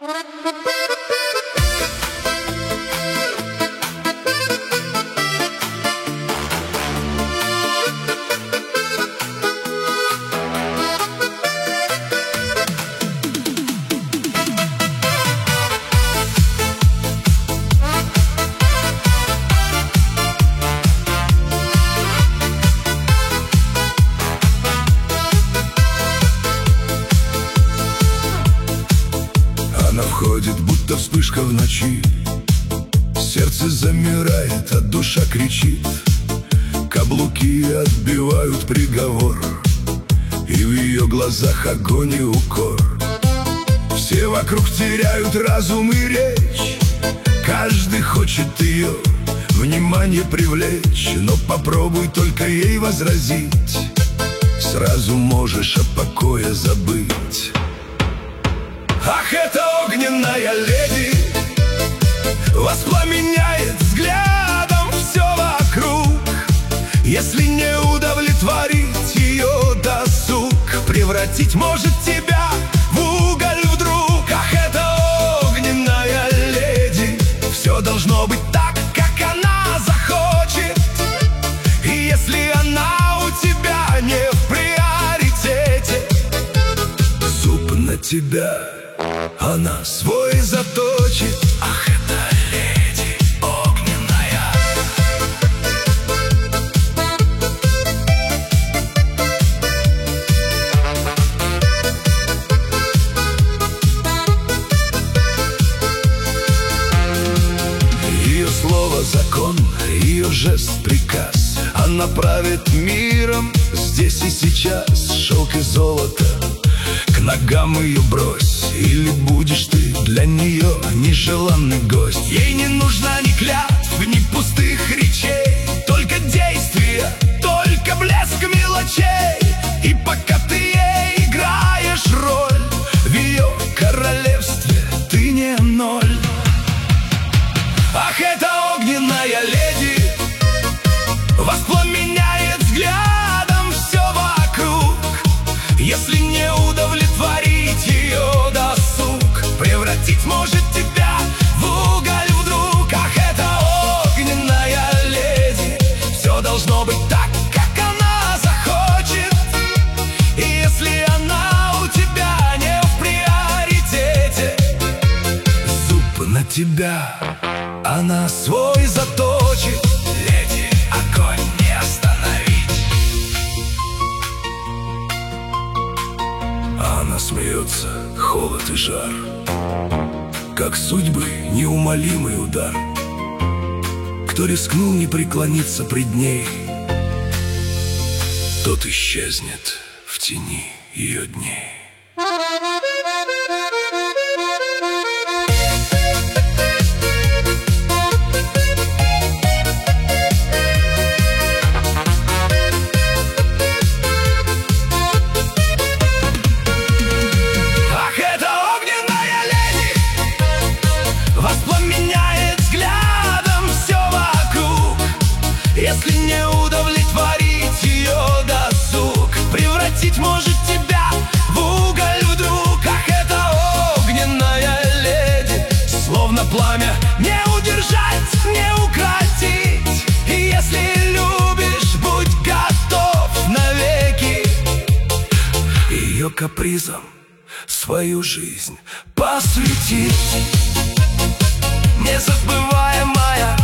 Она входит, будто вспышка в ночи. Сердце замирает, а душа кричит. Каблуки отбивают приговор, и в ее глазах огонь и укор. Все вокруг теряют разум и речь. Каждый хочет ее внимание привлечь, но попробуй только ей возразить. Сразу можешь о покое забыть. Ах, эта огненная леди воспламеняет взглядом все вокруг. Если не удовлетворить ее досуг, превратить может тебя в уголь вдруг. Ах, эта огненная леди, все должно быть так, как она захочет. И если она у тебя не в приоритете, зуб на тебя она свой заточит. Ах, это леди огненная. Ее слово закон, ее жест приказ. Она правит миром здесь и сейчас. Шелк и золото к ногам ее брось, или будешь ты для нее нежеланный гость. Ей не нужна ни клятв, ни пустых речей, только действия, только блеск мелочей. И пока ты ей играешь роль, в ее королевстве ты не ноль. Ах, эта огненная леди воспламеняет взглядом все вокруг. Если не удовлетворить ее досуг, превратить может тебя в уголь вдруг. Ах, эта огненная леди, все должно быть так, как она захочет. И если она у тебя не в приоритете, зуб на тебя она свой заточит. Леди, огонь не остановить. Она смеется, холод и жар, как судьбы неумолимый удар. Кто рискнул не преклониться пред ней, тот исчезнет в тени ее дней. Если не удовлетворить ее досуг, превратить может тебя в уголь вдруг. Ах, это огненная леди, словно пламя, не удержать, не укротить. И если любишь, будь готов навеки ее капризом свою жизнь посвятить. Незабываемая